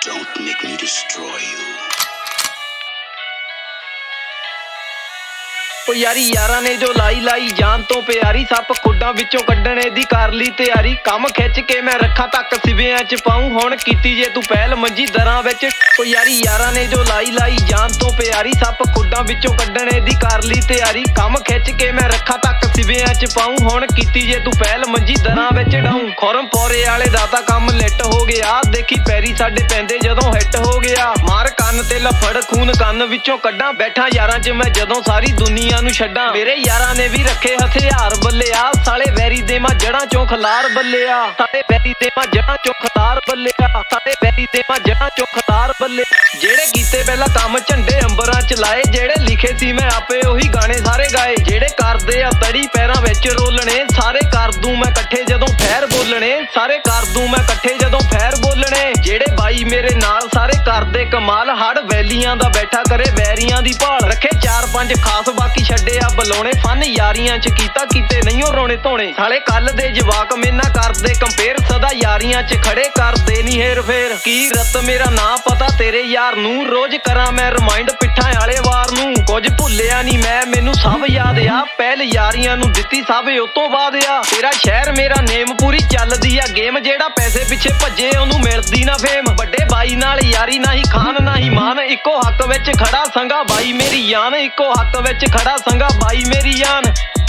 Don't make me destroy you. ਓ ਯਾਰੀ ਯਾਰਾਂ ਨੇ ਜੋ ਲਾਈ ਜਾਨ ਤੋਂ ਪਿਆਰੀ, ਸੱਪ ਖੁੱਡਾਂ ਵਿੱਚੋਂ ਕੱਢਣੇ ਦੀ ਕਰ ਲਈ ਤਿਆਰੀ। ਕੰਮ ਖਿੱਚ ਕੇ ਮੈਂ ਰੱਖਾਂ ਤੱਕ ਸਿਵਿਆਂ ਚ ਪਾਉਂ, ਹੁਣ ਕੀਤੀ ਜੇ ਤੂੰ ਪਹਿਲ ਮੰਜੀ ਦਰਾਂ ਵਿੱਚ। ਓ ਯਾਰੀ ਯਾਰਾਂ ਨੇ ਜੋ ਲਾਈ ਜਾਨ ਤੋਂ ਪਿਆਰੀ, ਸੱਪ ਖੁੱਡਾਂ ਵਿੱਚੋਂ ਕੱਢਣੇ ਦੀ ਕਰ ਲਈ ਤਿਆਰੀ। ਕੰਮ ਖਿੱਚ ਕੇ ਮੈਂ ਰੱਖਾਂ ਤੱਕ ਸਿਵਿਆਂ ਚ ਪਾਉਂ, ਹੁਣ ਕੀਤੀ ਜੇ ਤੂੰ ਪਹਿਲ ਮੰਜੀ ਦਰਾਂ ਵਿੱਚ ਡਾਊਂ। ਖੁਰਮ ਪੌਰੇ ਵਾਲੇ ਦਾ ਤਾਂ ਕੰਮ ਲਿੱਟ ਹੋ ਗਿਆ, ਦੇਖੀ ਪੈਰੀ ਸਾਡੇ ਪੈਂਦੇ ਜਦੋਂ ਹਿੱਟ ਹੋ ਗਿਆ। ਮਾਰ ਕੰਨ ਤੇ ਲਫੜ ਖੂਨ ਕੰਨ ਵਿੱਚੋਂ ਕੱਢਾਂ, ਬੈਠਾ ਯਾਰਾਂ ਚ ਮੈਂ ਜਦੋਂ ਸਾਰੀ ਦੁਨੀਆ ਨੂੰ ਛੱਡਾਂ। ਮੇਰੇ ਯਾਰਾਂ ਨੇ ਵੀ ਰੱਖੇ ਹਥਿਆਰ ਬੱਲਿਆ, ਸਾਲੇ ਵੈਰੀ ਦੇ ਮਾਂ ਜੜਾਂ ਚੋਂ ਖਲਾਰ ਬੱਲਿਆ। ਸਾਲੇ ਵੈਰੀ ਦੇ ਮਾਂ ਜੜਾਂ ਚੋਂ ਖਲਾਰ ਬੱਲਿਆ, ਸਾਲੇ ਵੈਰੀ ਦੇ ਮਾਂ ਜੜਾਂ ਚੋਂ ਖਲਾਰ ਬੱਲੇ। ਜਿਹੜੇ ਕੀਤੇ ਪਹਿਲਾਂ ਕੰਮ ਝੰਡੇ ਅੰਬਰਾਂ ਚ ਲਾਏ, ਜਿਹੜੇ ਲਿਖੇ ਸੀ ਮੈਂ ਆਪੇ ਉਹੀ ਗਾਣੇ ਸਾਰੇ ਗਾਏ। ਜਿਹੜੇ ਕਰਦੇ ਆ ਤੜੀ ਪੈਰਾਂ ਵਿੱਚ ਰੋਲਣੇ, ਸਾਰੇ ਕਰ ਦੂੰ ਮੈਂ ਇਕੱਠੇ ਜਦੋਂ ਫੈਰ ਬੋਲਣੇ। ਸਾਰੇ ਕਰ ਦੂੰ ਮੈਂ ਇਕੱਠੇ ਜਦੋਂ ਫੈਰ ਬੋਲਣੇ। ਜਿਹੜੇ ਬਾਈ ਮੇਰੇ ਨਾਲ ਸਾਰੇ ਕਰਦੇ ਕਮਾਲ, ਹੜ ਵੈਲੀਆਂ ਦਾ ਬੈਠਾ ਕਰੇ ਵੈਰੀਆਂ ਦੀ ਭਾਲ। ਰੱਖੇ 4-5 ਖਾਸ ਬਾਕੀ ਛੱਡਿਆ ਬਲਾਉਣੇ, ਫਨ ਯਾਰੀਆਂ ਚ ਕੀਤਾ ਕੀਤੇ ਨਹੀਂ ਉਹ ਰੋਣੇ ਧੋਣੇ। ਸਾਲੇ ਕੱਲ ਦੇ ਜਵਾਕ ਮੇਨਾ ਕਰਦੇ ਕੰਪੇਅਰ, ਸਦਾ ਯਾਰੀਆਂ ਚ ਖੜੇ ਕਰਦੇ ਨਹੀਂ ਹੇਰ ਫੇਰ। ਕੀ ਰਤ ਮੇਰਾ ਨਾਂ ਪਤਾ ਤੇਰੇ ਯਾਰ ਨੂੰ, ਰੋਜ਼ ਕਰਾਂ ਮੈਂ ਰਿਮਾਈਂਡ ਪਿੱਠਾਂ ਵਾਲੇ ਵਾਰ ਨੂੰ। ਕੁਝ ਭੁੱਲਿਆ ਨਹੀਂ ਮੈਂ ਮੈਨੂੰ ਸਭ ਯਾਦ ਆ, ਪਹਿਲ ਯਾਰੀਆਂ ਨੂੰ ਦਿੱਤੀ ਸਭ ਉਹ ਤੋਂ ਬਾਅਦ ਆ। ਤੇਰਾ ਸ਼ਹਿਰ ਮੇਰਾ ਨੇਮ ਪੂਰੀ ਚੱਲਦੀ ਆ ਗੇਮ, ਜਿਹੜਾ ਪੈਸੇ ਪਿੱਛੇ ਭੱਜੇ ਉਹਨੂੰ ਮਿਲਦੀ ਨਾ ਫੇਮ। ਵੱਡੇ ਬਾਈ ਨਾਲ ਯਾਰੀ ਨਾ ਹੀ ਖਾਨ ਨਾ ਹੀ ਮਾਨ, ਇੱਕੋ ਹੱਕ ਵਿੱਚ ਖੜਾ ਸੰਗਾ ਬਾਈ ਮੇਰੀ ਜਾਨ। ਇੱਕੋ ਹੱਕ ਵਿੱਚ ਖੜਾ ਸੰਗਾ ਬਾਈ ਮੇਰੀ ਜਾਨ।